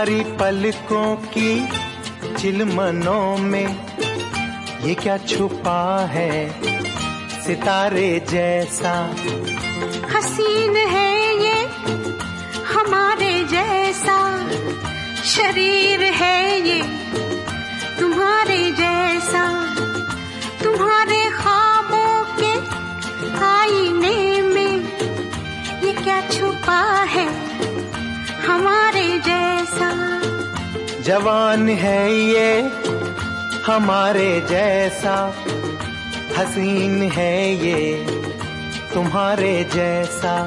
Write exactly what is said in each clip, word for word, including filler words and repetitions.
तुम्हारी पलकों की चिलमनों में ये क्या छुपा है सितारे जैसा। हसीन है ये हमारे जैसा, शरीर है ये तुम्हारे जैसा। तुम्हारे ख्वाबों के आईने में ये क्या छुपा है हमारे जैसा। जवान है ये हमारे जैसा, हसीन है ये तुम्हारे जैसा।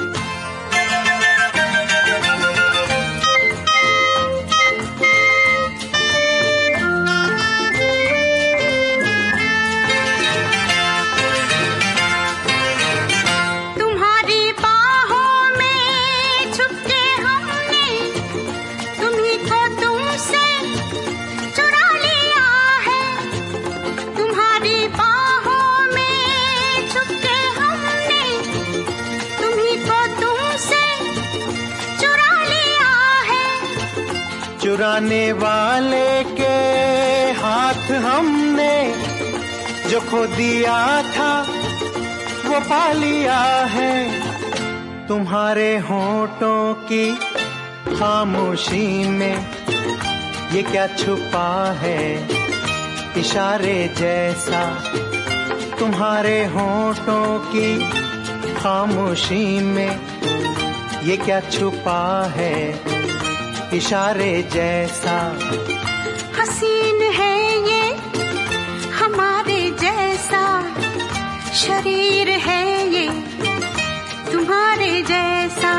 चुराने वाले के हाथ हमने जो खो दिया था वो पा लिया है। तुम्हारे होठों की खामोशी में ये क्या छुपा है इशारे जैसा। तुम्हारे होठों की खामोशी में ये क्या छुपा है इशारे जैसा। हसीन है ये हमारे जैसा, शरीर है ये तुम्हारे जैसा।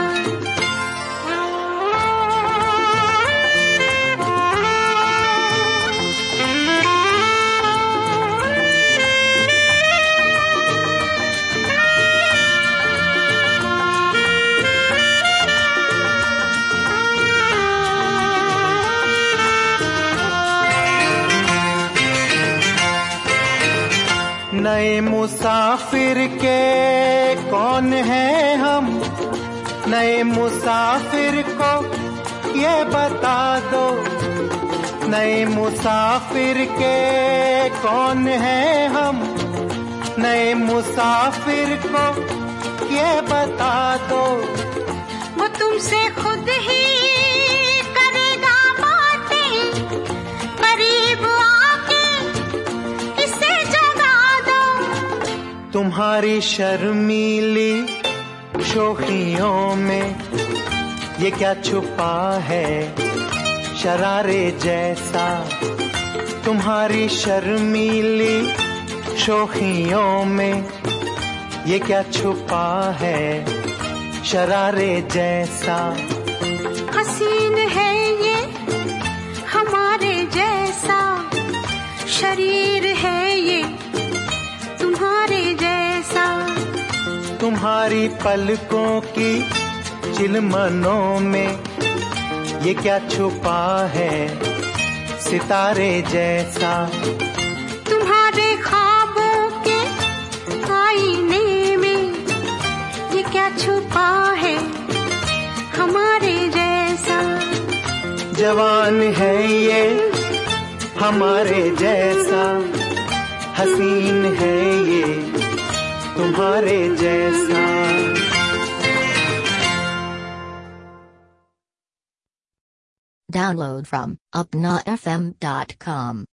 नए मुसाफिर के कौन हैं हम, नए मुसाफिर को ये बता दो। नए मुसाफिर के कौन हैं हम, नए मुसाफिर को ये बता दो। वो तुमसे खुद ही करेगा बातें, करीब आके किसे जगा दो। तुम्हारी शर्मीली शोखियों में ये क्या छुपा है शरारे जैसा। तुम्हारी शर्मीली शोखियों में ये क्या छुपा है शरारे जैसा। हसीन है ये हमारे जैसा, शरीर है ये तुम्हारे जैसा। तुम्हारी पलकों की चिलमनों में ये क्या छुपा है सितारे जैसा। तुम्हारे ख्वाबों के आईने में ये क्या छुपा है हमारे जैसा। जवान है ये हमारे जैसा, हसीन है ये तुम्हारे जैसा। Download from upna f m dot com